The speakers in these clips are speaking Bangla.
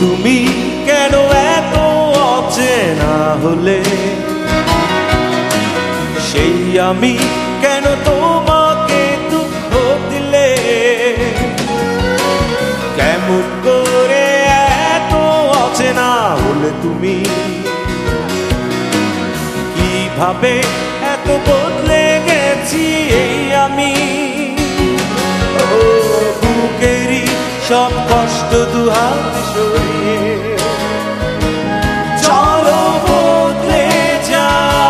তুমি কেন এত অচেনা হলে, সেই আমি কেন তোমাকে দুঃখ দিলে, কেমন করে এত অচেনা হলে তুমি, কিভাবে এত বদলে গেছি এই আমি। বুকেরই সব কষ্ট দুহাত সরিয়ে চলো বদলে যা।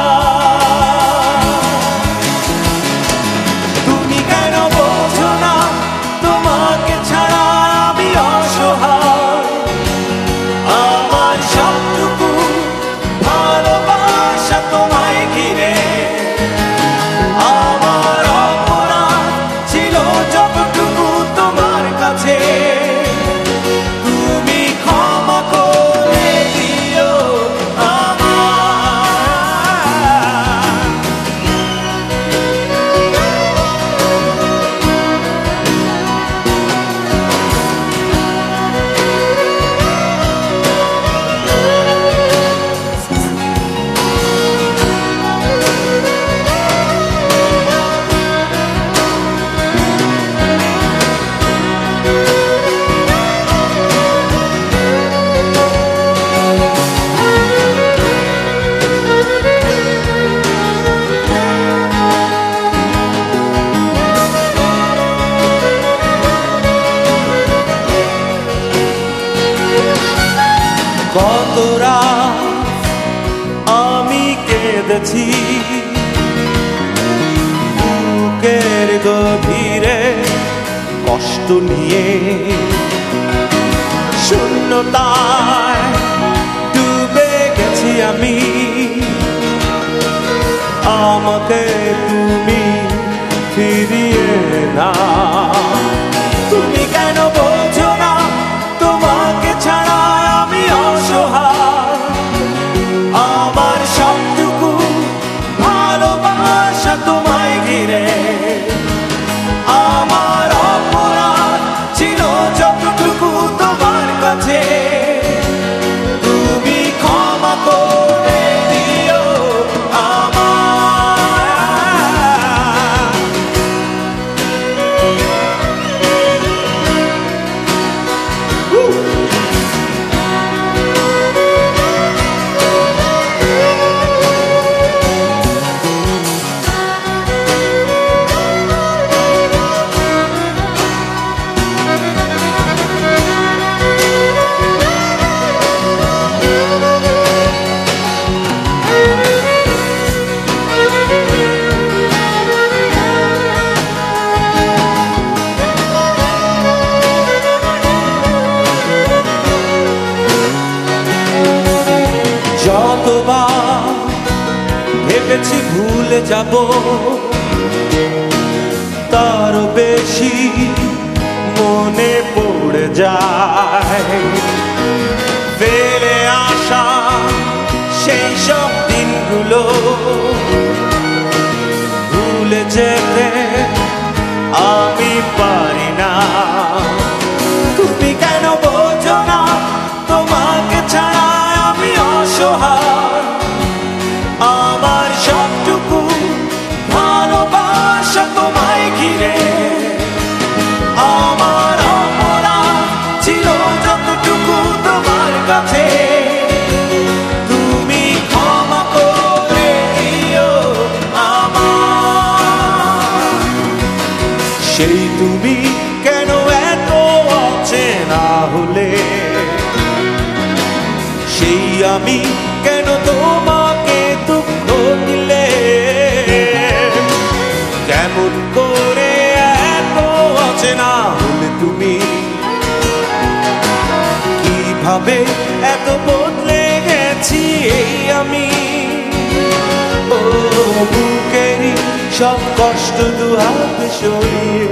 তুমি কেন বোঝো না তোমাকে ছাড়া আমি অসহায়, আমার সবটুকু ভালোবাসা তোমায় ঘিরে, আমার অপরাধ ছিল যতটুকু তোমার কাছে, তুমি ক্ষমা করে দিও কত রাত আমি কেঁদেছি বুকের গভীরে কষ্ট নিয়ে, শূন্যতায় ডুবে গেছি আমি, আমাকে তুমি ফিরিয়ে না। তুমি কেন বোঝো না তোমাকে ছাড়া আমি অসহায়, আমার সবটুকু ভালোবাসা তোমায় ঘিরে, আমার অপরাধ ছিল যতটুকু তোমার কাছে, তুমি ক্ষমা করে দিও যতবার ভেবেছি ভুলে যাব, তারও বেশি মনে পড়ে যায় ফেলে আসা সেই সব দিনগুলো, ভুলে যেতে আমি পারি না। তুমি কেন বোঝো না তোমাকে ছাড়া আমি অসহায়, আমার সবটুকু ভালোবাসা তোমায় ঘিরে, আমার অপরাধ ছিল যতটুকু তোমার কাছে, তুমি ক্ষমা করে দিও আমার। সেই তুমি কেন এত অচেনা হলে, সেই আমি কেন তোমাকে দুঃখ দিলে, কেমন করে এত অচেনা হলে তুমি, কিভাবে এত বদলে গেছি এই আমি। ও বুকেরই সব কষ্ট দুহাত সরিয়ে